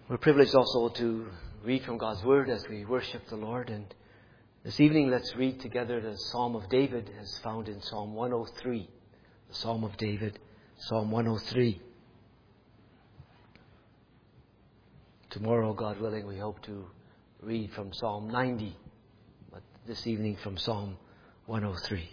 We're privileged also to read from God's Word as we worship the Lord. And this evening, let's read together the Psalm of David as found in Psalm 103. The Psalm of David, Psalm 103. Tomorrow, God willing, we hope to read from Psalm 90. But this evening from Psalm 103.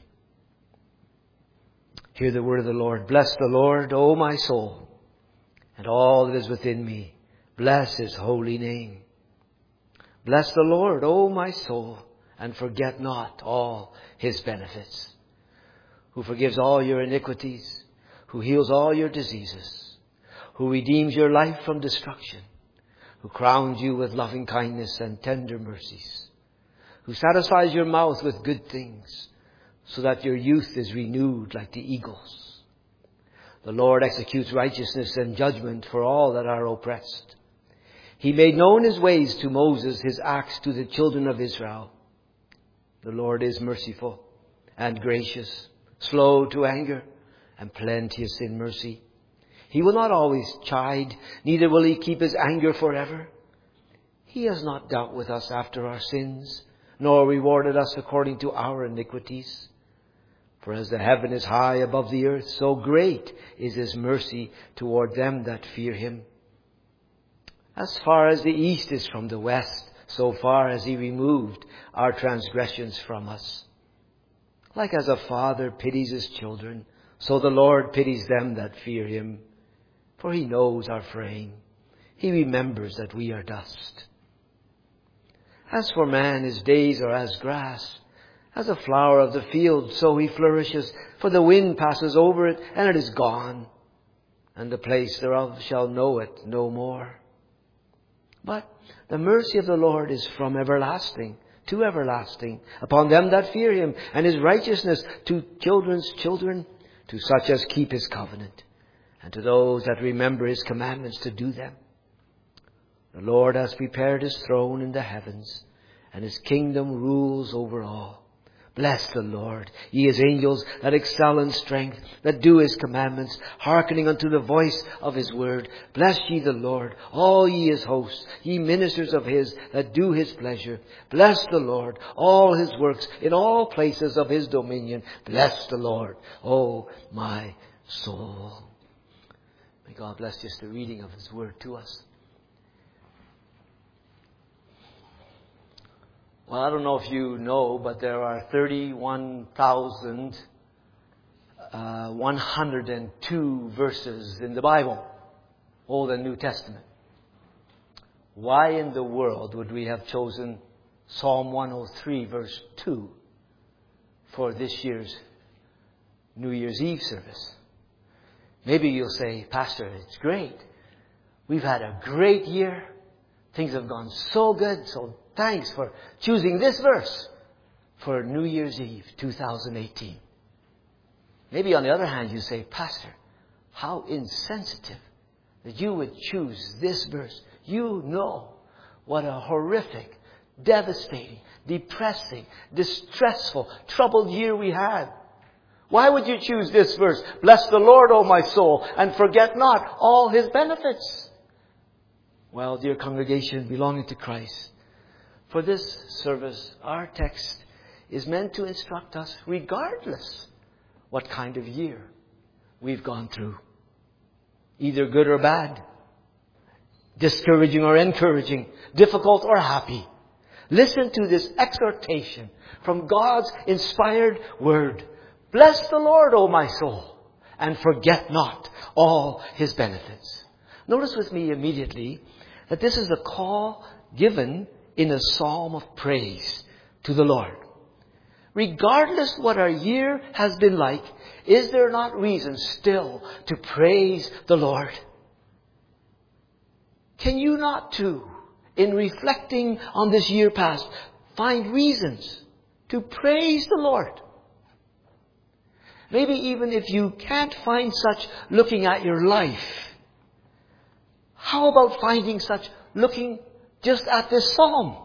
Hear the word of the Lord. Bless the Lord, O my soul, and all that is within me. Bless His holy name. Bless the Lord, O my soul, and forget not all His benefits. Who forgives all your iniquities, who heals all your diseases, who redeems your life from destruction, who crowns you with loving kindness and tender mercies, who satisfies your mouth with good things, so that your youth is renewed like the eagles. The Lord executes righteousness and judgment for all that are oppressed. He made known His ways to Moses, His acts to the children of Israel. The Lord is merciful and gracious, slow to anger, and plenteous in mercy. He will not always chide, neither will He keep His anger forever. He has not dealt with us after our sins, nor rewarded us according to our iniquities. For as the heaven is high above the earth, so great is His mercy toward them that fear Him. As far as the east is from the west, so far has He removed our transgressions from us. Like as a father pities his children, so the Lord pities them that fear Him. For He knows our frame. He remembers that we are dust. As for man, his days are as grass. As a flower of the field, so he flourishes. For the wind passes over it, and it is gone, and the place thereof shall know it no more. But the mercy of the Lord is from everlasting to everlasting upon them that fear Him, and His righteousness to children's children, to such as keep His covenant, and to those that remember His commandments to do them. The Lord has prepared His throne in the heavens, and His kingdom rules over all. Bless the Lord, ye His angels that excel in strength, that do His commandments, hearkening unto the voice of His word. Bless ye the Lord, all ye His hosts, ye ministers of His that do His pleasure. Bless the Lord, all His works in all places of His dominion. Bless the Lord, O my soul. May God bless just the reading of His word to us. Well, I don't know if you know, but there are 31,102 verses in the Bible, Old and New Testament. Why in the world would we have chosen Psalm 103, verse 2 for this year's New Year's Eve service? Maybe you'll say, Pastor, it's great. We've had a great year. Things have gone so good, so thanks for choosing this verse for New Year's Eve 2018. Maybe on the other hand you say, Pastor, how insensitive that you would choose this verse. You know what a horrific, devastating, depressing, distressful, troubled year we had. Why would you choose this verse? Bless the Lord, O my soul, and forget not all His benefits. Well, dear congregation belonging to Christ, for this service, our text is meant to instruct us regardless what kind of year we've gone through. Either good or bad, discouraging or encouraging, difficult or happy. Listen to this exhortation from God's inspired word. Bless the Lord, O my soul, and forget not all His benefits. Notice with me immediately that this is a call given in a psalm of praise to the Lord. Regardless what our year has been like, is there not reason still to praise the Lord? Can you not too, in reflecting on this year past, find reasons to praise the Lord? Maybe even if you can't find such looking at your life, how about finding such looking just at this psalm?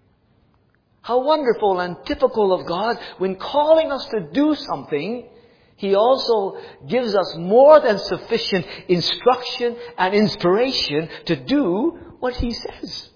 How wonderful and typical of God when calling us to do something, He also gives us more than sufficient instruction and inspiration to do what He says.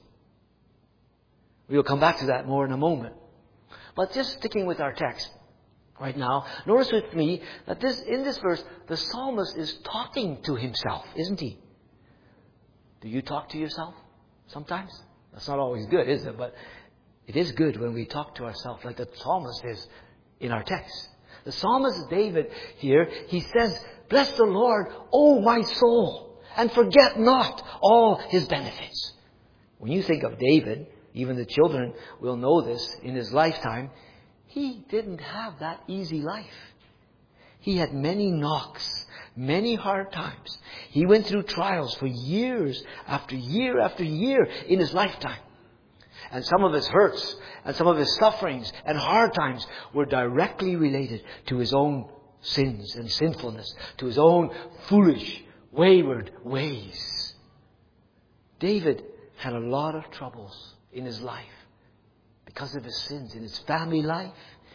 We'll come back to that more in a moment. But just sticking with our text right now, notice with me that in this verse, the psalmist is talking to himself, isn't he? Do you talk to yourself sometimes? That's not always good, is it? But it is good when we talk to ourselves like the psalmist is in our text. The psalmist David here, he says, "Bless the Lord, O my soul, and forget not all His benefits." When you think of David, even the children will know this, in his lifetime, he didn't have that easy life. He had many knocks, many hard times. He went through trials for years after year after year in his lifetime. And some of his hurts and some of his sufferings and hard times were directly related to his own sins and sinfulness, to his own foolish, wayward ways. David had a lot of troubles in his life because of his sins, in his family life,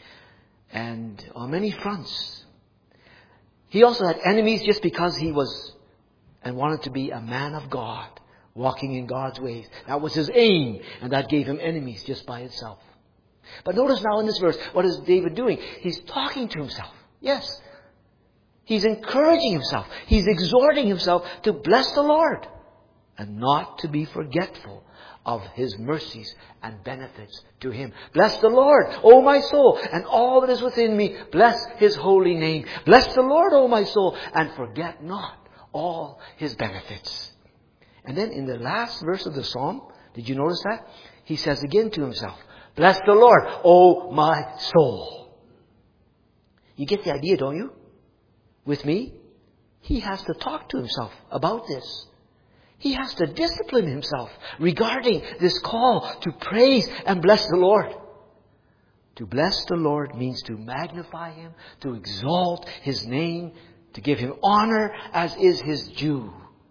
and on many fronts. He also had enemies just because he was and wanted to be a man of God, walking in God's ways. That was his aim, and that gave him enemies just by itself. But notice now in this verse, what is David doing? He's talking to himself. Yes. He's encouraging himself. He's exhorting himself to bless the Lord and not to be forgetful of His mercies and benefits to him. Bless the Lord, O my soul, and all that is within me. Bless His holy name. Bless the Lord, O my soul, and forget not all His benefits. And then in the last verse of the psalm, did you notice that? He says again to himself, "Bless the Lord, O my soul." You get the idea, don't you? With me, he has to talk to himself about this. He has to discipline himself regarding this call to praise and bless the Lord. To bless the Lord means to magnify Him, to exalt His name, to give Him honor as is His due.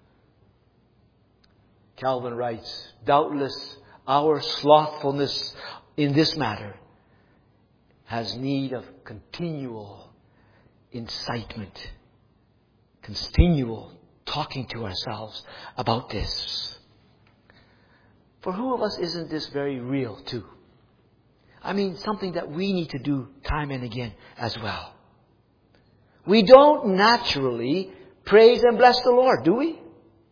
Calvin writes, "Doubtless our slothfulness in this matter has need of continual incitement, continual talking to ourselves about this." For who of us isn't this very real too? I mean, something that we need to do time and again as well. We don't naturally praise and bless the Lord, do we?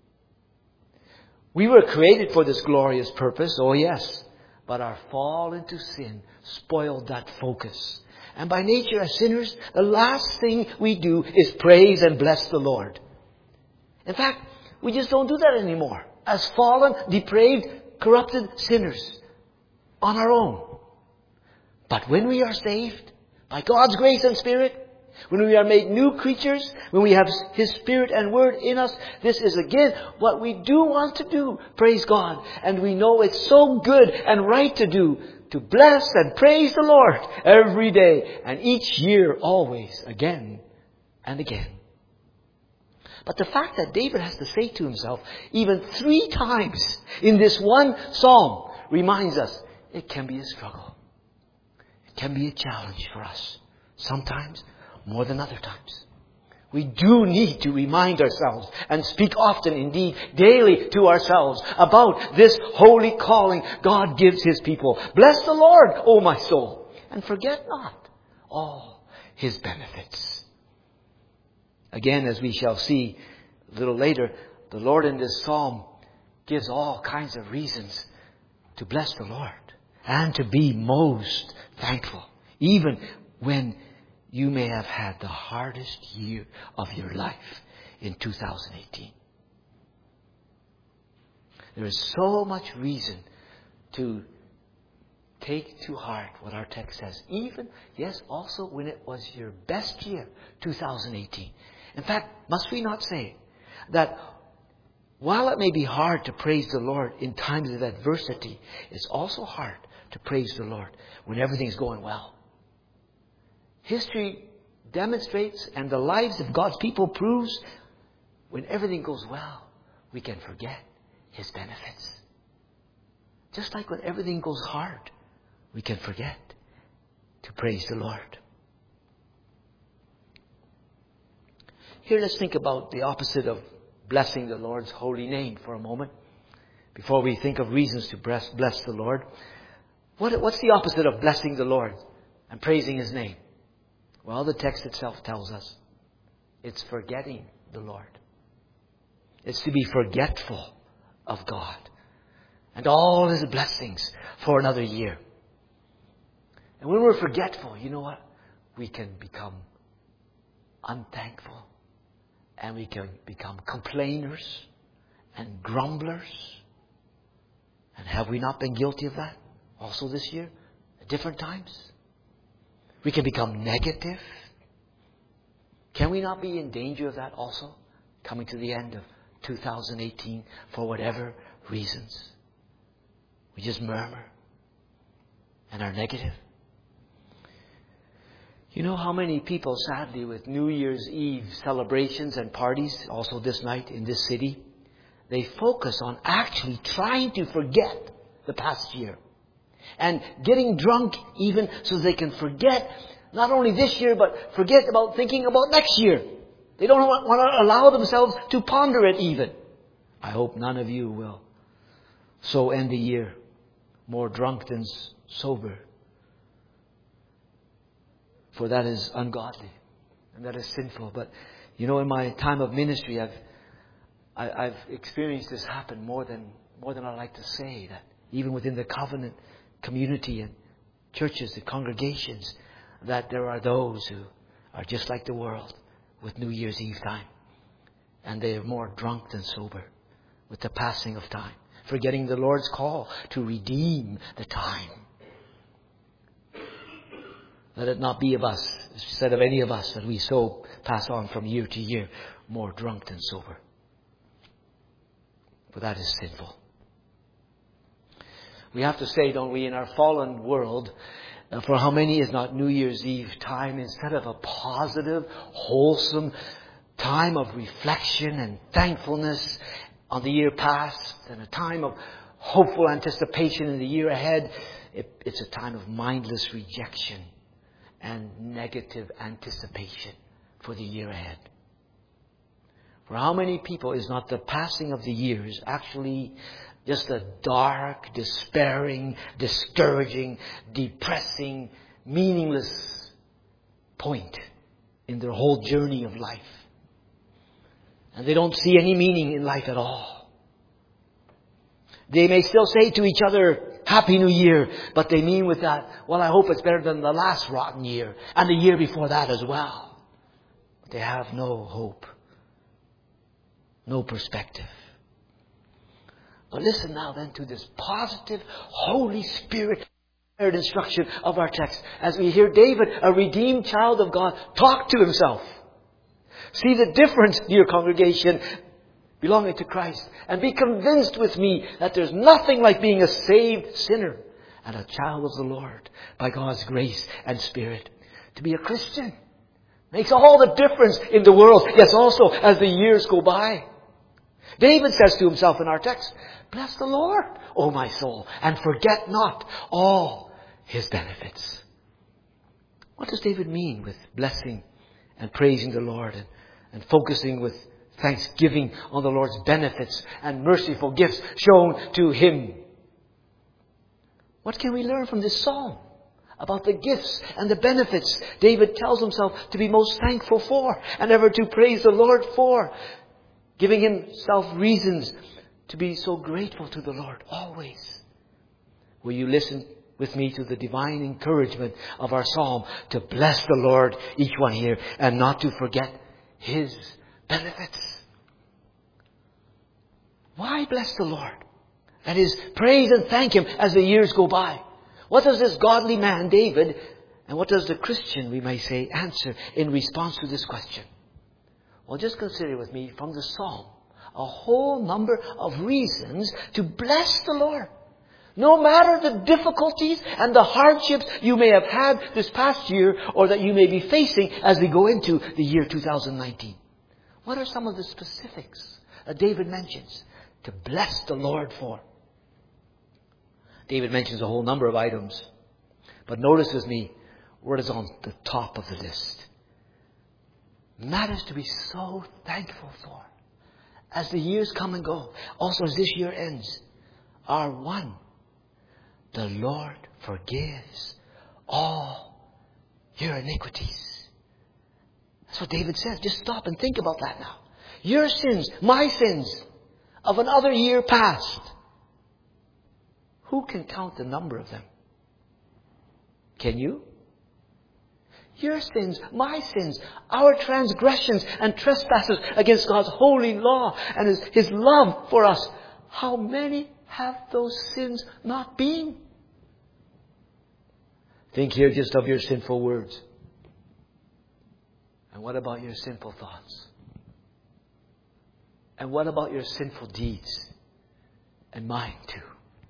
We were created for this glorious purpose, oh yes. But our fall into sin spoiled that focus. And by nature as sinners, the last thing we do is praise and bless the Lord. In fact, we just don't do that anymore. As fallen, depraved, corrupted sinners on our own. But when we are saved, by God's grace and Spirit, when we are made new creatures, when we have His Spirit and Word in us, this is again what we do want to do. Praise God. And we know it's so good and right to do, to bless and praise the Lord every day and each year, always, again and again. But the fact that David has to say to himself, even 3 times in this one psalm, reminds us it can be a struggle. It can be a challenge for us. Sometimes more than other times. We do need to remind ourselves and speak often, indeed daily, to ourselves about this holy calling God gives His people. Bless the Lord, O my soul, and forget not all His benefits. Again, as we shall see a little later, the Lord in this psalm gives all kinds of reasons to bless the Lord and to be most thankful, even when you may have had the hardest year of your life in 2018. There is so much reason to take to heart what our text says. Even, yes, also when it was your best year, 2018. In fact, must we not say that while it may be hard to praise the Lord in times of adversity, it's also hard to praise the Lord when everything's going well. History demonstrates, and the lives of God's people proves, when everything goes well, we can forget His benefits. Just like when everything goes hard, we can forget to praise the Lord. Here, let's think about the opposite of blessing the Lord's holy name for a moment. Before we think of reasons to bless the Lord. What's the opposite of blessing the Lord and praising His name? Well, the text itself tells us it's forgetting the Lord. It's to be forgetful of God and all His blessings for another year. And when we're forgetful, you know what? We can become unthankful. And we can become complainers and grumblers. And have we not been guilty of that also this year at different times? We can become negative. Can we not be in danger of that also coming to the end of 2018 for whatever reasons? We just murmur and are negative. You know how many people, sadly, with New Year's Eve celebrations and parties, also this night in this city, they focus on actually trying to forget the past year. And getting drunk even so they can forget not only this year, but forget about thinking about next year. They don't want to allow themselves to ponder it even. I hope none of you will so end the year more drunk than sober. For that is ungodly and that is sinful. But you know, in my time of ministry, I've experienced this happen more than I like to say. That even within the covenant community and churches, the congregations, that there are those who are just like the world with New Year's Eve time, and they are more drunk than sober with the passing of time, forgetting the Lord's call to redeem the time. Let it not be of us, said of any of us, that we so pass on from year to year, more drunk than sober. For that is sinful. We have to say, don't we, in our fallen world, for how many is not New Year's Eve time, instead of a positive, wholesome time of reflection and thankfulness on the year past, and a time of hopeful anticipation in the year ahead, it's a time of mindless rejection and negative anticipation for the year ahead. For how many people is not the passing of the years actually just a dark, despairing, discouraging, depressing, meaningless point in their whole journey of life? And they don't see any meaning in life at all. They may still say to each other, Happy New Year, but they mean with that, well, I hope it's better than the last rotten year and the year before that as well. But they have no hope, no perspective. But listen now then to this positive, Holy Spirit instruction of our text as we hear David, a redeemed child of God, talk to himself. See the difference, dear congregation, belonging to Christ, and be convinced with me that there's nothing like being a saved sinner and a child of the Lord by God's grace and Spirit. To be a Christian makes all the difference in the world, yes, also as the years go by. David says to himself in our text, Bless the Lord, O my soul, and forget not all His benefits. What does David mean with blessing and praising the Lord and focusing with thanksgiving on the Lord's benefits and merciful gifts shown to Him? What can we learn from this psalm about the gifts and the benefits David tells himself to be most thankful for and ever to praise the Lord for, giving himself reasons to be so grateful to the Lord always? Will you listen with me to the divine encouragement of our psalm to bless the Lord, each one here, and not to forget His benefits? Why bless the Lord? That is, praise and thank Him as the years go by. What does this godly man, David, and what does the Christian, we may say, answer in response to this question? Well, just consider with me from the psalm a whole number of reasons to bless the Lord. No matter the difficulties and the hardships you may have had this past year or that you may be facing as we go into the year 2019. What are some of the specifics that David mentions to bless the Lord for? David mentions a whole number of items. But notice with me what is on the top of the list. matters to be so thankful for. As the years come and go, also as this year ends, are one. The Lord forgives all your iniquities. That's what David says. Just stop and think about that now. Your sins, my sins, of another year past. Who can count the number of them? Can you? Your sins, my sins, our transgressions and trespasses against God's holy law and His love for us. How many have those sins not been? Think here just of your sinful words. And what about your sinful thoughts? And what about your sinful deeds? And mine too.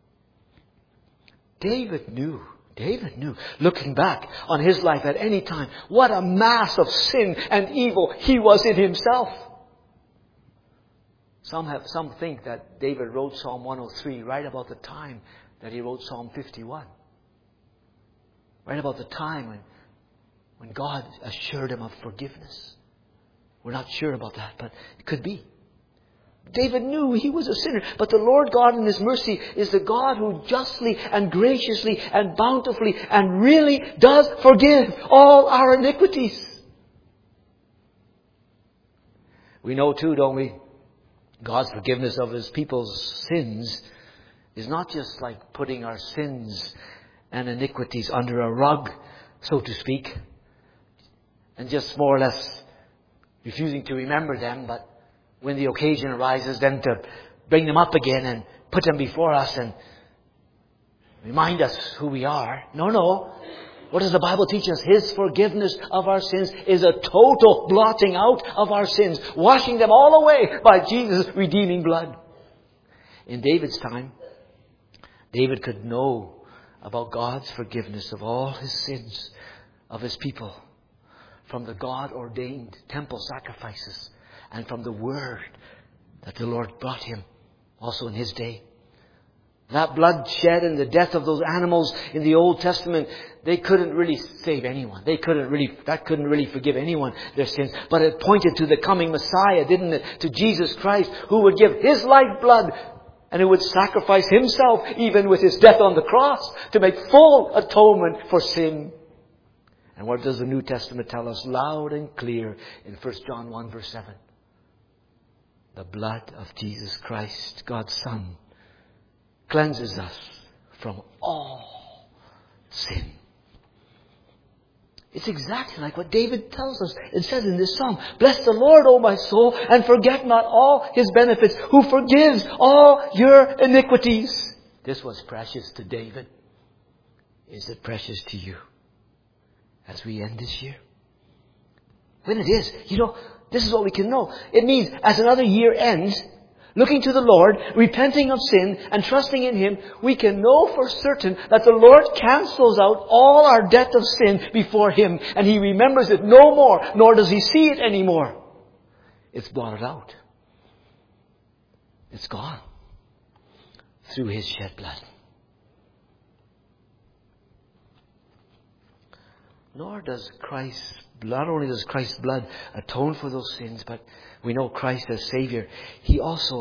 David knew, looking back on his life at any time, what a mass of sin and evil he was in himself. Some think that David wrote Psalm 103 right about the time that he wrote Psalm 51. Right about the time when God assured him of forgiveness. We're not sure about that, but it could be. David knew he was a sinner, but the Lord God in His mercy is the God who justly and graciously and bountifully and really does forgive all our iniquities. We know too, don't we? God's forgiveness of His people's sins is not just like putting our sins and iniquities under a rug, so to speak, and just more or less refusing to remember them, but when the occasion arises, then to bring them up again and put them before us and remind us who we are. No. What does the Bible teach us? His forgiveness of our sins is a total blotting out of our sins, washing them all away by Jesus' redeeming blood. In David's time, David could know about God's forgiveness of all his sins of His people from the God-ordained temple sacrifices and from the Word that the Lord brought him also in his day. That blood shed and the death of those animals in the Old Testament, they couldn't really save anyone. That couldn't really forgive anyone their sins. But it pointed to the coming Messiah, didn't it? To Jesus Christ, who would give His lifeblood and who would sacrifice Himself even with His death on the cross to make full atonement for sin. And what does the New Testament tell us loud and clear in 1 John 1 verse 7? The blood of Jesus Christ, God's Son, cleanses us from all sin. It's exactly like what David tells us. It says in this psalm, "Bless the Lord, O my soul, and forget not all His benefits, who forgives all your iniquities." This was precious to David. Is it precious to you as we end this year? When it is, this is what we can know. It means as another year ends, looking to the Lord, repenting of sin and trusting in Him, we can know for certain that the Lord cancels out all our debt of sin before Him, and He remembers it no more, nor does He see it anymore. It's blotted out. It's gone through His shed blood. Not only does Christ's blood atone for those sins, but we know Christ as Savior. He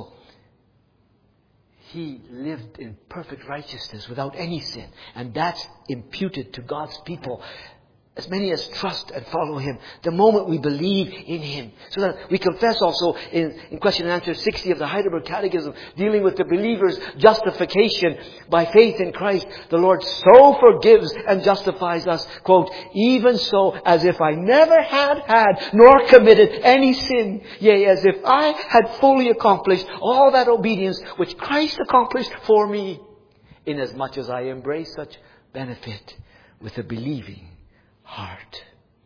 lived in perfect righteousness without any sin. And that's imputed to God's people. As many as trust and follow Him, the moment we believe in Him. So that we confess also in question and answer 60 of the Heidelberg Catechism, dealing with the believer's justification by faith in Christ. The Lord so forgives and justifies us, quote, "even so as if I never had nor committed any sin, yea, as if I had fully accomplished all that obedience which Christ accomplished for me, inasmuch as I embrace such benefit with a believing heart."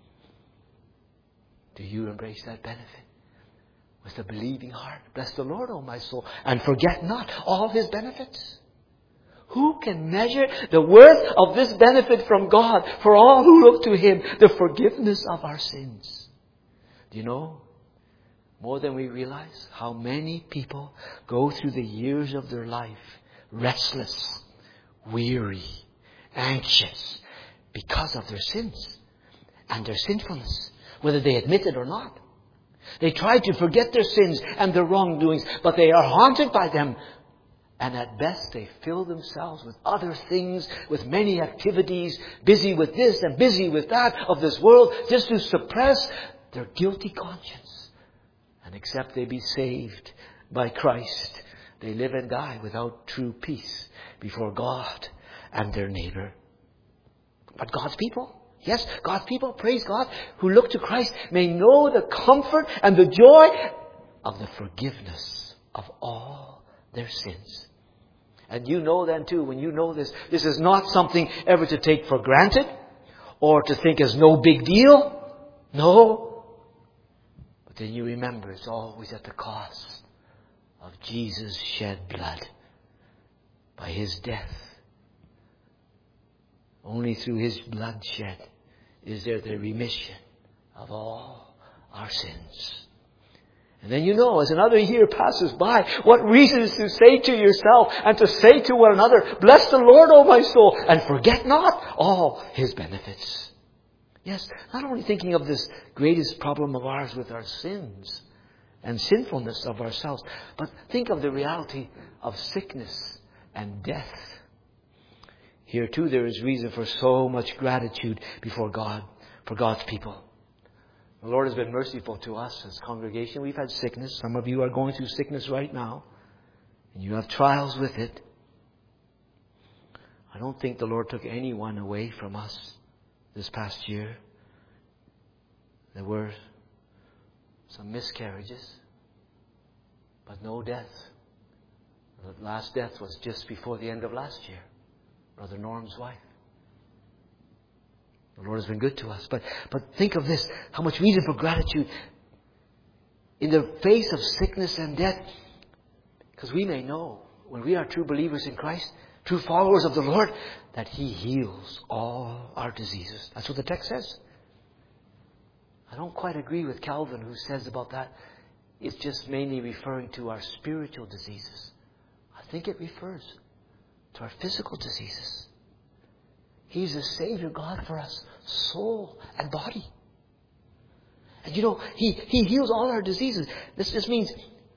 Do you embrace that benefit with a believing heart? Bless the Lord, O my soul, and forget not all His benefits. Who can measure the worth of this benefit from God for all who look to Him, the forgiveness of our sins? Do you know, more than we realize, how many people go through the years of their life restless, weary, anxious, because of their sins and their sinfulness, whether they admit it or not. They try to forget their sins and their wrongdoings, but they are haunted by them. And at best, they fill themselves with other things, with many activities, busy with this and busy with that of this world, just to suppress their guilty conscience. And except they be saved by Christ, they live and die without true peace before God and their neighbor. But God's people, yes, God's people, praise God, who look to Christ, may know the comfort and the joy of the forgiveness of all their sins. And you know then too, when you know this is not something ever to take for granted or to think is no big deal. No. But then you remember it's always at the cost of Jesus' shed blood. By His death. Only through His blood shed is there the remission of all our sins. And then you know, as another year passes by, what reason is to say to yourself and to say to one another, bless the Lord, O my soul, and forget not all His benefits. Yes, not only thinking of this greatest problem of ours with our sins and sinfulness of ourselves, but think of the reality of sickness and death. Here too there is reason for so much gratitude before God, for God's people. The Lord has been merciful to us as a congregation. We've had sickness. Some of you are going through sickness right now. And you have trials with it. I don't think the Lord took anyone away from us this past year. There were some miscarriages, but no death. The last death was just before the end of last year. Brother Norm's wife. The Lord has been good to us. But think of this, how much reason for gratitude in the face of sickness and death. Because we may know, when we are true believers in Christ, true followers of the Lord, that He heals all our diseases. That's what the text says. I don't quite agree with Calvin, who says about that, it's just mainly referring to our spiritual diseases. I think it refers to our physical diseases. He's a Savior God for us, soul and body. And you know, He heals all our diseases. This just means,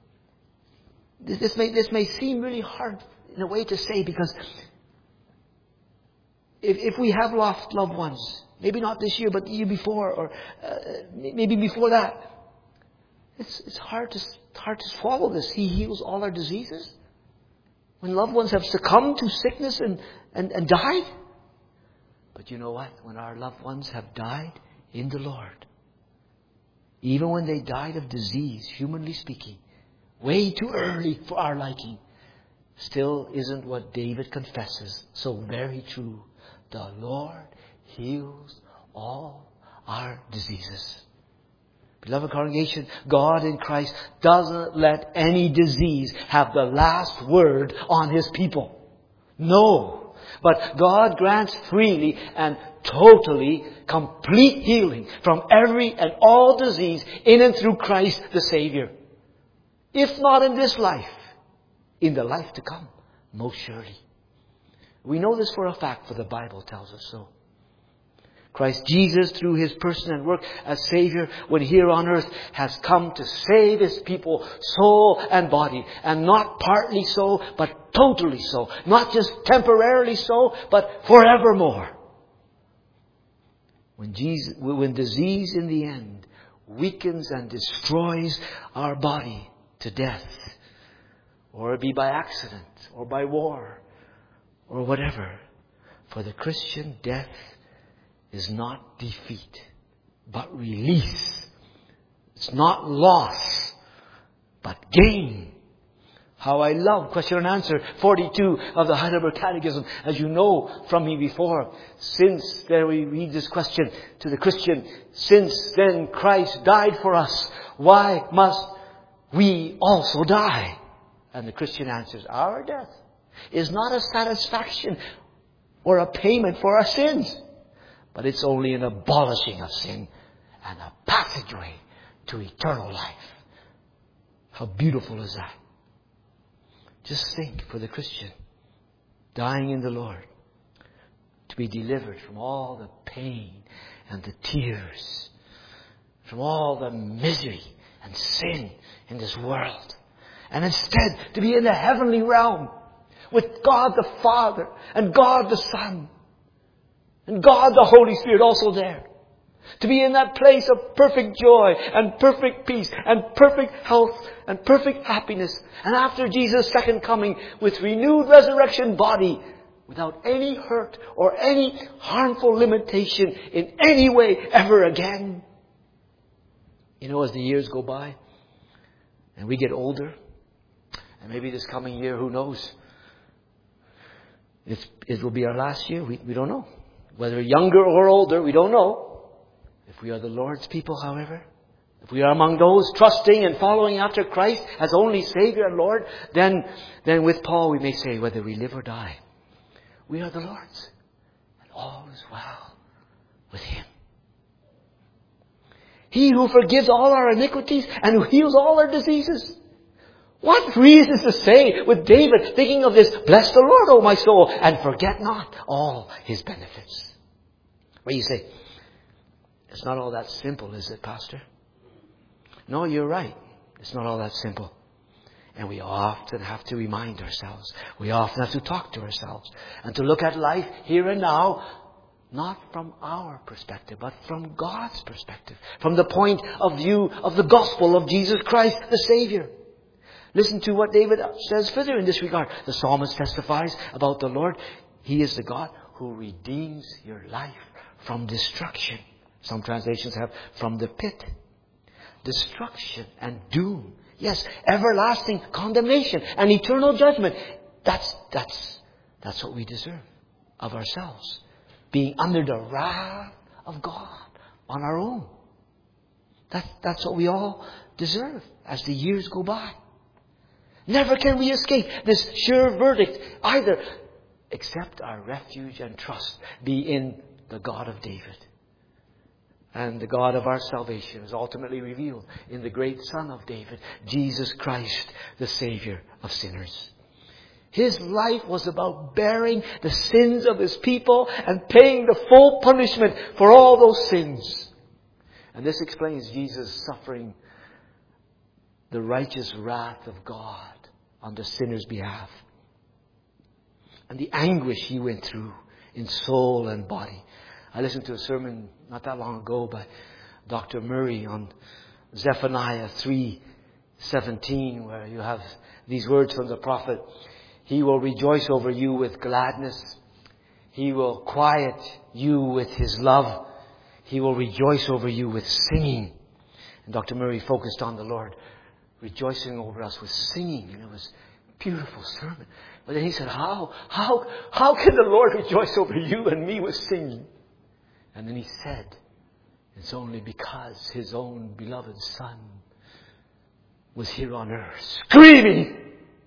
this may seem really hard in a way to say, because if we have lost loved ones, maybe not this year, but the year before, or maybe before that, it's hard to swallow this. He heals all our diseases. When loved ones have succumbed to sickness and died. But you know what? When our loved ones have died in the Lord, even when they died of disease, humanly speaking, way too early for our liking, still isn't what David confesses so very true. The Lord heals all our diseases. Beloved congregation, God in Christ doesn't let any disease have the last word on His people. No. But God grants freely and totally complete healing from every and all disease in and through Christ the Savior. If not in this life, in the life to come, most surely. We know this for a fact, for the Bible tells us so. Christ Jesus, through His person and work as Savior when here on earth, has come to save His people, soul and body. And not partly so, but totally so. Not just temporarily so, but forevermore. When disease in the end weakens and destroys our body to death, or it be by accident, or by war, or whatever, for the Christian, death is not defeat, but release. It's not loss, but gain. How I love question and answer 42 of the Heidelberg Catechism. As you know from me before, since there we read this question to the Christian, since then Christ died for us, why must we also die? And the Christian answers, our death is not a satisfaction or a payment for our sins, but it's only an abolishing of sin and a passageway to eternal life. How beautiful is that? Just think, for the Christian, dying in the Lord, to be delivered from all the pain and the tears, from all the misery and sin in this world. And instead to be in the heavenly realm with God the Father and God the Son and God the Holy Spirit also there. To be in that place of perfect joy and perfect peace and perfect health and perfect happiness. And after Jesus' second coming with renewed resurrection body, without any hurt or any harmful limitation in any way ever again. You know, as the years go by and we get older, and maybe this coming year, who knows? It will be our last year. We don't know. Whether younger or older, we don't know. If we are the Lord's people, however, if we are among those trusting and following after Christ as only Savior and Lord, then with Paul we may say, whether we live or die, we are the Lord's, and all is well with Him. He who forgives all our iniquities and who heals all our diseases. What reasons to say with David, thinking of this, bless the Lord, O my soul, and forget not all His benefits. Well, you say, it's not all that simple, is it, Pastor? No, you're right. It's not all that simple. And we often have to remind ourselves. We often have to talk to ourselves. And to look at life here and now, not from our perspective, but from God's perspective. From the point of view of the gospel of Jesus Christ, the Savior. Listen to what David says further in this regard. The psalmist testifies about the Lord. He is the God who redeems your life from destruction. Some translations have from the pit. Destruction and doom. Yes, everlasting condemnation and eternal judgment. That's what we deserve of ourselves. Being under the wrath of God on our own. That's what we all deserve as the years go by. Never can we escape this sure verdict either, except our refuge and trust be in the God of David. And the God of our salvation is ultimately revealed in the great Son of David, Jesus Christ, the Savior of sinners. His life was about bearing the sins of His people and paying the full punishment for all those sins. And this explains Jesus suffering the righteous wrath of God on the sinner's behalf. And the anguish He went through in soul and body. I listened to a sermon not that long ago by Dr. Murray on Zephaniah 3:17, where you have these words from the prophet. He will rejoice over you with gladness. He will quiet you with His love. He will rejoice over you with singing. And Dr. Murray focused on the Lord rejoicing over us with singing. And it was a beautiful sermon. But then he said, how can the Lord rejoice over you and me with singing? And then he said, it's only because His own beloved Son was here on earth, screaming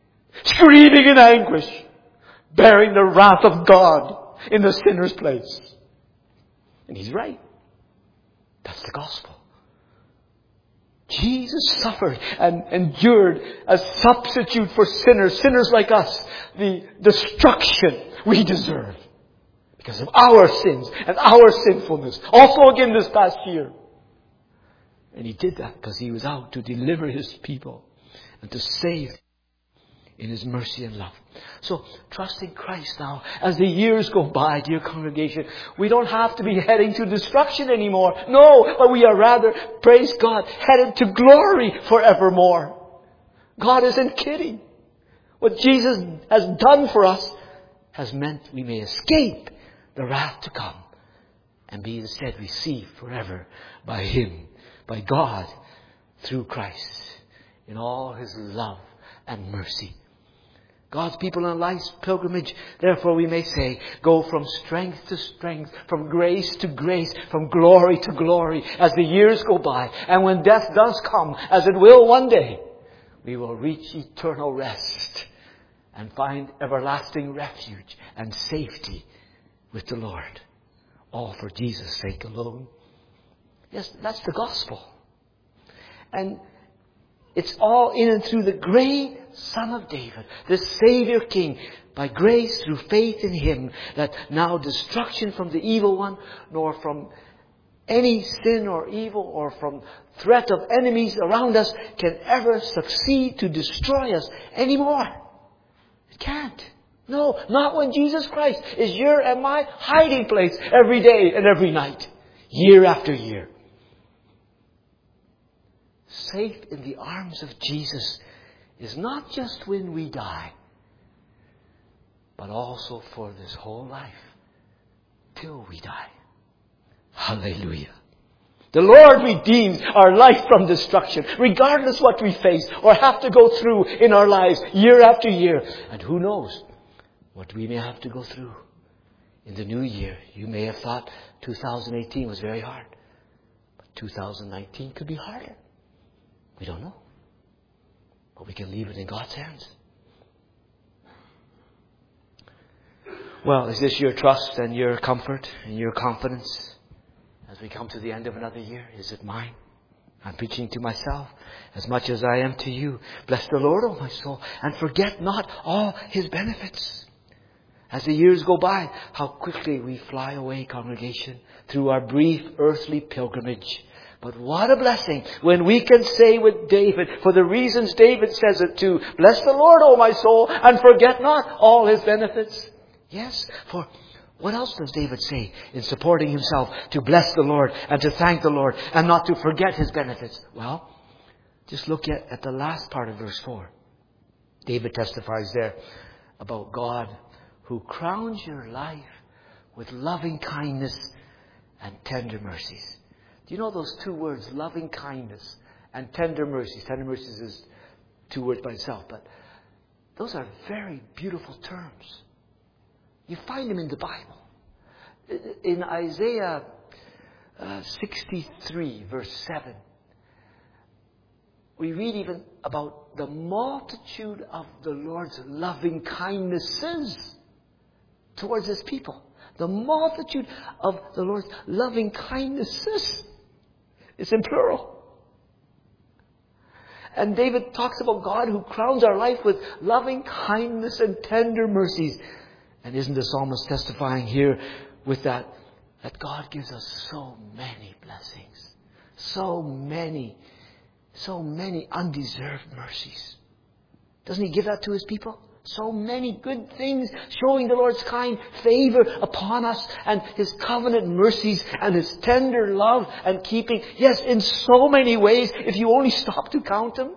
in anguish, bearing the wrath of God in the sinner's place. And He's right. That's the gospel. Jesus suffered and endured as substitute for sinners like us, the destruction we deserve because of our sins and our sinfulness. Also again this past year. And He did that because He was out to deliver His people and to save in His mercy and love. So trust in Christ now. As the years go by, dear congregation, we don't have to be heading to destruction anymore. No, but we are rather, praise God, headed to glory forevermore. God isn't kidding. What Jesus has done for us has meant we may escape the wrath to come and be instead received forever by Him, by God, through Christ, in all His love and mercy. God's people on life's pilgrimage, therefore we may say, go from strength to strength, from grace to grace, from glory to glory, as the years go by. And when death does come, as it will one day, we will reach eternal rest and find everlasting refuge and safety with the Lord. All for Jesus' sake alone. Yes, that's the gospel. And it's all in and through the great Son of David, the Savior King, by grace through faith in Him, that now destruction from the evil one, nor from any sin or evil or from threat of enemies around us can ever succeed to destroy us anymore. It can't. No, not when Jesus Christ is your and my hiding place every day and every night, year after year. Safe in the arms of Jesus is not just when we die, but also for this whole life, till we die. Hallelujah. The Lord redeems our life from destruction, regardless what we face or have to go through in our lives year after year. And who knows what we may have to go through in the new year. You may have thought 2018 was very hard, but 2019 could be harder. We don't know. But we can leave it in God's hands. Well, is this your trust and your comfort and your confidence as we come to the end of another year? Is it mine? I'm preaching to myself as much as I am to you. Bless the Lord, O my soul, and forget not all His benefits. As the years go by, how quickly we fly away, congregation, through our brief earthly pilgrimage. But what a blessing when we can say with David, for the reasons David says it too, bless the Lord, O my soul, and forget not all His benefits. Yes, for what else does David say in supporting himself to bless the Lord and to thank the Lord and not to forget His benefits? Well, just look at the last part of verse 4. David testifies there about God who crowns your life with loving kindness and tender mercies. Do you know those two words, loving kindness and tender mercies? Tender mercies is two words by itself, but those are very beautiful terms. You find them in the Bible. In Isaiah 63, verse 7, we read even about the multitude of the Lord's loving kindnesses towards His people. The multitude of the Lord's loving kindnesses. It's in plural. And David talks about God who crowns our life with loving kindness and tender mercies. And isn't the psalmist testifying here with that God gives us so many blessings, so many undeserved mercies. Doesn't He give that to His people? So many good things showing the Lord's kind favor upon us and His covenant mercies and His tender love and keeping. Yes, in so many ways, if you only stop to count them.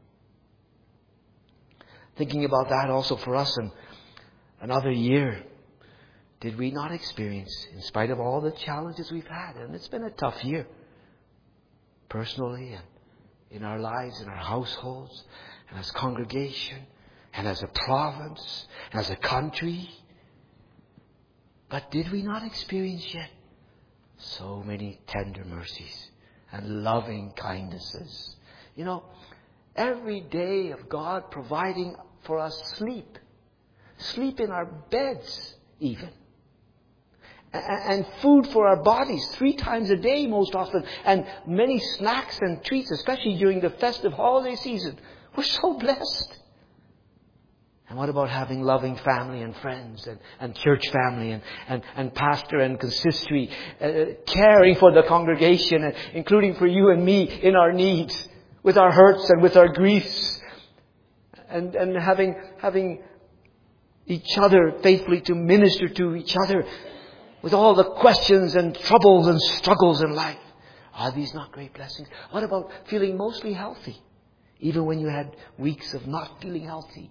Thinking about that also for us and another year, did we not experience, in spite of all the challenges we've had, and it's been a tough year, personally and in our lives, in our households, and as congregation, and as a province, and as a country. But did we not experience yet so many tender mercies and loving kindnesses? You know, every day of God providing for us sleep in our beds even, and food for our bodies 3 times a day most often, and many snacks and treats, especially during the festive holiday season. We're so blessed. And what about having loving family and friends and church family and pastor and consistory caring for the congregation, and including for you and me in our needs, with our hurts and with our griefs, and having each other faithfully to minister to each other with all the questions and troubles and struggles in life. Are these not great blessings? What about feeling mostly healthy, even when you had weeks of not feeling healthy?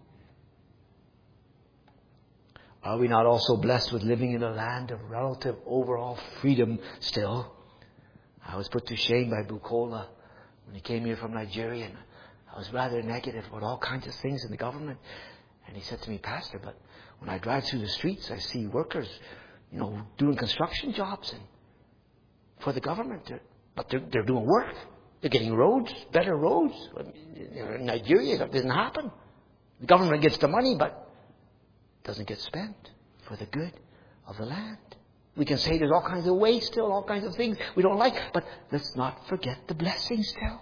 Are we not also blessed with living in a land of relative overall freedom still? I was put to shame by Bukola when he came here from Nigeria, and I was rather negative about all kinds of things in the government. And he said to me, Pastor, but when I drive through the streets, I see workers, doing construction jobs and for the government. But they're doing work. They're getting roads, better roads. In Nigeria, that doesn't happen. The government gets the money, but doesn't get spent for the good of the land. We can say there's all kinds of waste still, all kinds of things we don't like, but let's not forget the blessings still.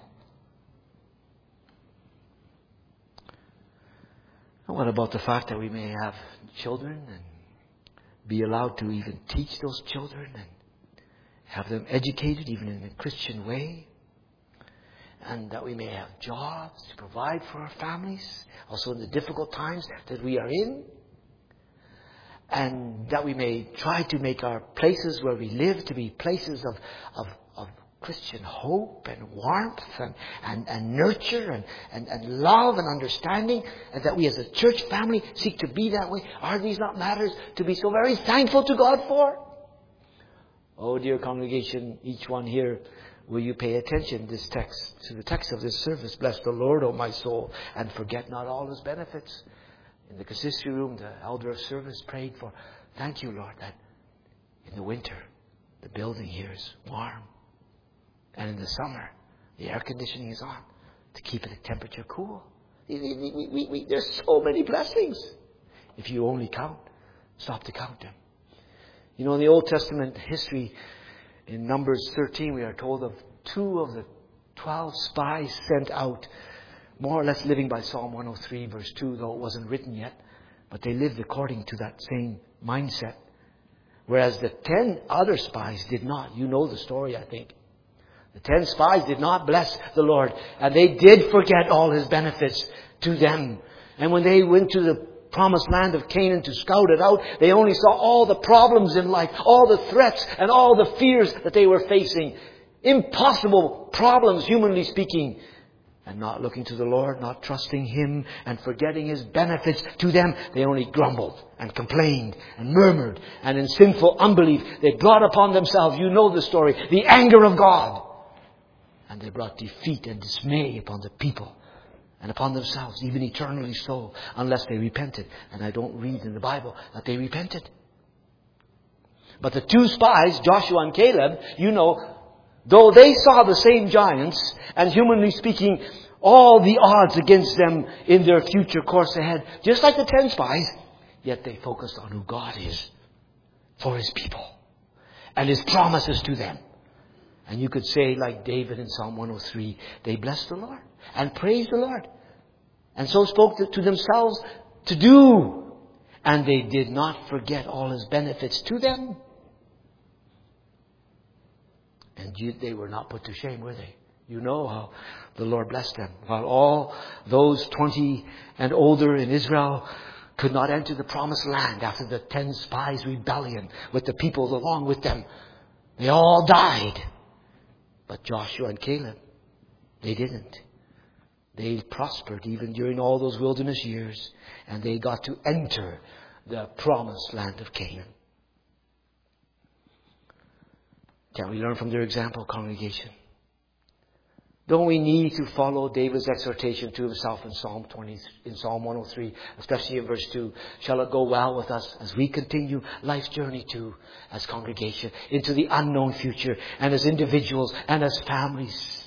And what about the fact that we may have children and be allowed to even teach those children have them educated even in a Christian way, and that we may have jobs to provide for our families, also in the difficult times that we are in, and that we may try to make our places where we live to be places of Christian hope and warmth and nurture and love and understanding, and that we as a church family seek to be that way. Are these not matters to be so very thankful to God for? Oh, dear congregation, each one here, will you pay attention to the text of this service? Bless the Lord, O my soul, and forget not all His benefits. In the consistory room, the elder of service prayed for, thank you, Lord, that in the winter, the building here is warm. And in the summer, the air conditioning is on to keep the temperature cool. There's so many blessings. If you only stop to count them. You know, in the Old Testament history, in Numbers 13, we are told of 2 of the 12 spies sent out, more or less living by Psalm 103, verse 2, though it wasn't written yet. But they lived according to that same mindset. Whereas the 10 other spies did not. You know the story, I think. The 10 spies did not bless the Lord. And they did forget all His benefits to them. And when they went to the promised land of Canaan to scout it out, they only saw all the problems in life, all the threats and all the fears that they were facing. Impossible problems, humanly speaking. And not looking to the Lord, not trusting Him, and forgetting His benefits to them, they only grumbled and complained and murmured. And in sinful unbelief, they brought upon themselves, you know the story, the anger of God. And they brought defeat and dismay upon the people and upon themselves, even eternally so, unless they repented. And I don't read in the Bible that they repented. But the 2 spies, Joshua and Caleb, you know, though they saw the same giants, and humanly speaking, all the odds against them in their future course ahead, just like the 10 spies, yet they focused on who God is for His people and His promises to them. And you could say, like David in Psalm 103, they blessed the Lord and praised the Lord. And so spoke to themselves to do. And they did not forget all His benefits to them. And they were not put to shame, were they? You know how the Lord blessed them. While all those 20 and older in Israel could not enter the promised land after the 10 spies' rebellion with the people along with them. They all died. But Joshua and Caleb, they didn't. They prospered even during all those wilderness years. And they got to enter the promised land of Canaan. Can we learn from their example, congregation? Don't we need to follow David's exhortation to himself in Psalm 103, especially in verse 2? Shall it go well with us as we continue life's journey too, as congregation, into the unknown future, and as individuals and as families?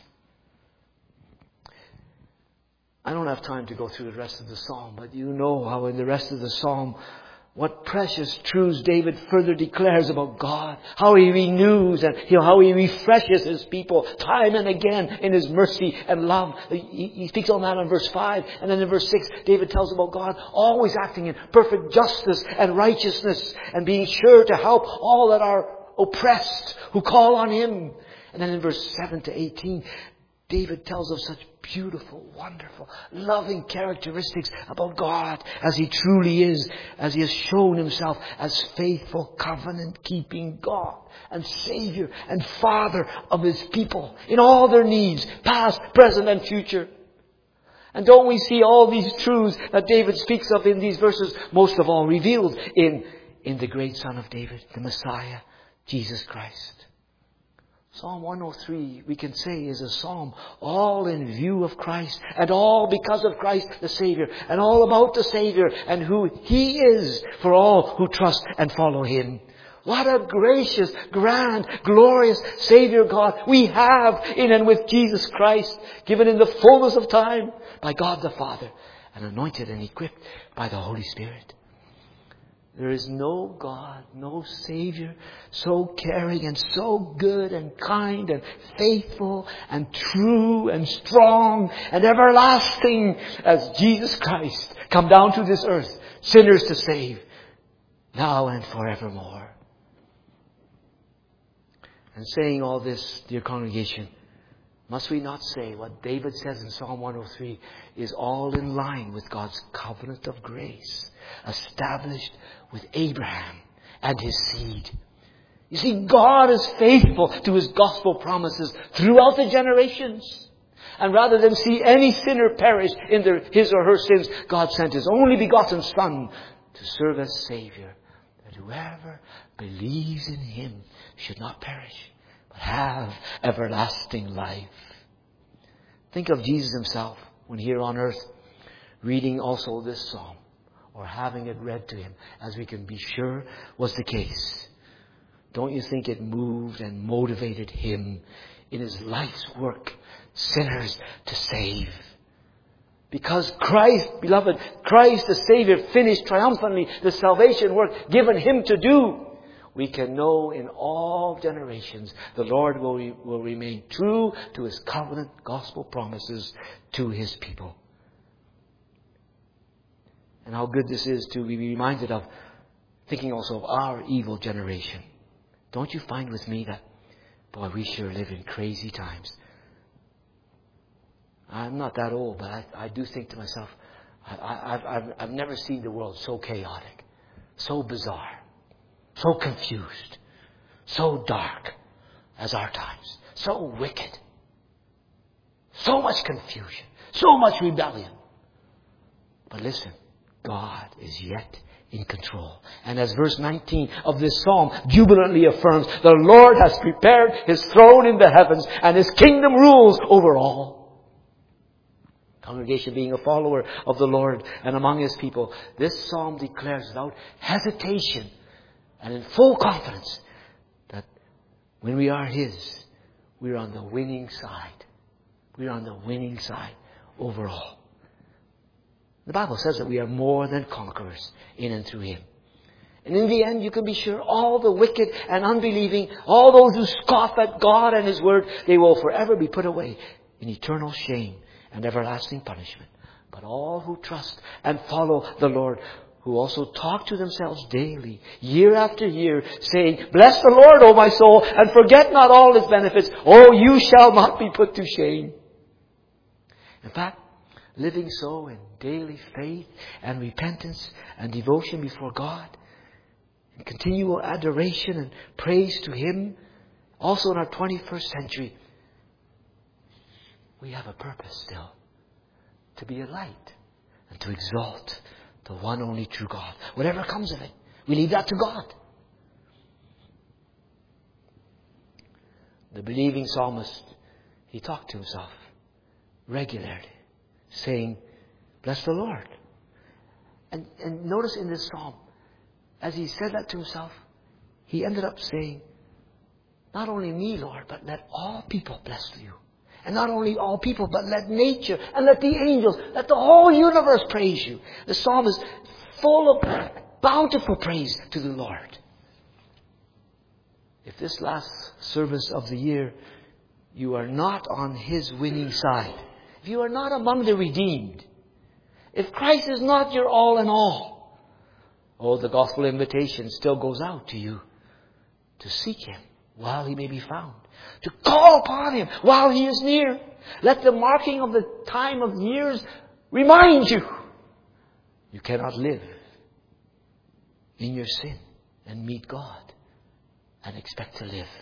I don't have time to go through the rest of the psalm, but you know how in the rest of the psalm, what precious truths David further declares about God. How He renews and how He refreshes His people time and again in His mercy and love. He speaks on that in verse 5. And then in verse 6, David tells about God always acting in perfect justice and righteousness and being sure to help all that are oppressed who call on Him. And then in verse 7 to 18, David tells of such beautiful, wonderful, loving characteristics about God as He truly is, as He has shown Himself as faithful, covenant-keeping God and Savior and Father of His people in all their needs, past, present, and future. And don't we see all these truths that David speaks of in these verses, most of all revealed in the great Son of David, the Messiah, Jesus Christ? Psalm 103, we can say, is a psalm all in view of Christ and all because of Christ the Savior and all about the Savior and who He is for all who trust and follow Him. What a gracious, grand, glorious Savior God we have in and with Jesus Christ, given in the fullness of time by God the Father and anointed and equipped by the Holy Spirit. There is no God, no Savior so caring and so good and kind and faithful and true and strong and everlasting as Jesus Christ come down to this earth, sinners to save, now and forevermore. And saying all this, dear congregation, must we not say what David says in Psalm 103 is all in line with God's covenant of grace, established with Abraham and his seed? You see, God is faithful to His gospel promises throughout the generations. And rather than see any sinner perish in his or her sins, God sent His only begotten Son to serve as Savior, that whoever believes in Him should not perish, but have everlasting life. Think of Jesus Himself when here on earth, reading also this psalm, or having it read to Him, as we can be sure was the case. Don't you think it moved and motivated Him in His life's work, sinners to save? Because Christ, beloved, Christ the Savior finished triumphantly the salvation work given Him to do. We can know in all generations the Lord will remain true to His covenant gospel promises to His people. And how good this is to be reminded of, thinking also of our evil generation. Don't you find with me that, boy, we sure live in crazy times. I'm not that old, but I do think to myself, I've never seen the world so chaotic, so bizarre, so confused, so dark as our times, so wicked, so much confusion, so much rebellion. But listen, God is yet in control. And as verse 19 of this psalm jubilantly affirms, the Lord has prepared His throne in the heavens, and His kingdom rules over all. Congregation, being a follower of the Lord and among His people, this psalm declares without hesitation and in full confidence that when we are His, we're on the winning side. We're on the winning side overall. The Bible says that we are more than conquerors in and through Him. And in the end, you can be sure all the wicked and unbelieving, all those who scoff at God and His Word, they will forever be put away in eternal shame and everlasting punishment. But all who trust and follow the Lord, who also talk to themselves daily, year after year, saying, "Bless the Lord, O my soul, and forget not all His benefits. Oh, you shall not be put to shame." In fact, living so in daily faith and repentance and devotion before God, and continual adoration and praise to Him, also in our 21st century, we have a purpose still, to be a light and to exalt the one only true God. Whatever comes of it, we leave that to God. The believing psalmist, he talked to himself regularly, saying, "Bless the Lord." And notice in this psalm, as he said that to himself, he ended up saying, "Not only me, Lord, but let all people bless you. And not only all people, but let nature and let the angels, let the whole universe praise you." The psalm is full of bountiful praise to the Lord. If this last service of the year, you are not on His winning side, if you are not among the redeemed, if Christ is not your all in all, oh, the gospel invitation still goes out to you to seek Him while He may be found, to call upon Him while He is near. Let the marking of the time of years remind you, you cannot live in your sin and meet God and expect to live.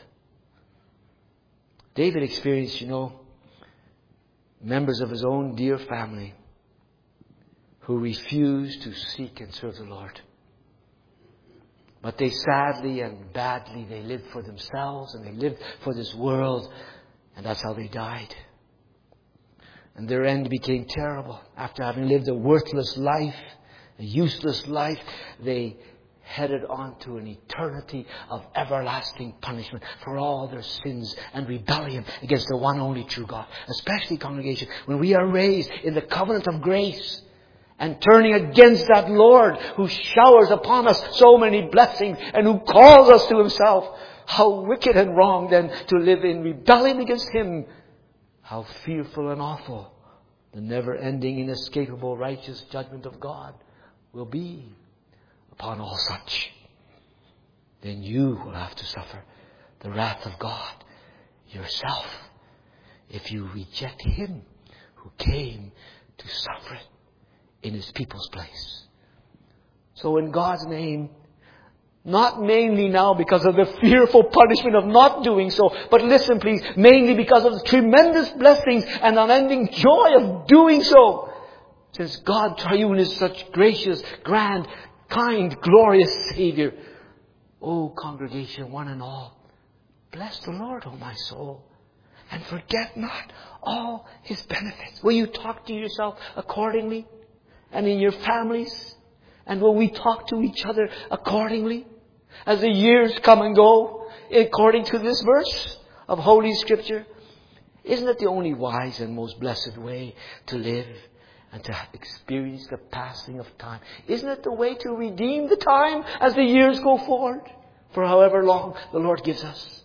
David experienced, members of his own dear family who refused to seek and serve the Lord. But they sadly and badly, they lived for themselves and they lived for this world, and that's how they died. And their end became terrible. After having lived a worthless life, a useless life, they headed on to an eternity of everlasting punishment for all their sins and rebellion against the one only true God. Especially, congregation, when we are raised in the covenant of grace and turning against that Lord who showers upon us so many blessings and who calls us to Himself. How wicked and wrong then to live in rebellion against Him. How fearful and awful the never-ending, inescapable, righteous judgment of God will be upon all such. Then you will have to suffer the wrath of God yourself if you reject Him who came to suffer it in His people's place. So in God's name, not mainly now because of the fearful punishment of not doing so, but listen please, mainly because of the tremendous blessings and unending joy of doing so. Since God triune is such gracious, grand, kind, glorious Savior. Oh, congregation, one and all, bless the Lord, O my soul, and forget not all His benefits. Will you talk to yourself accordingly? And in your families? And will we talk to each other accordingly? As the years come and go, according to this verse of Holy Scripture. Isn't it the only wise and most blessed way to live and to experience the passing of time? Isn't it the way to redeem the time as the years go forward? For however long the Lord gives us.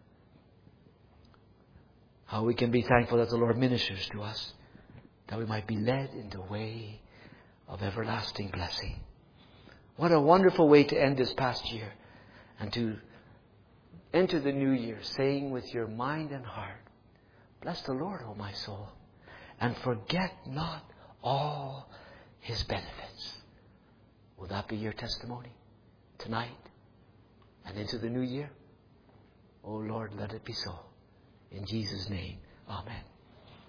How we can be thankful that the Lord ministers to us, that we might be led in the way of everlasting blessing. What a wonderful way to end this past year and to enter the new year, saying with your mind and heart, bless the Lord, O my soul, and forget not all His benefits. Will that be your testimony tonight and into the new year? Oh Lord, let it be so. In Jesus' name, amen.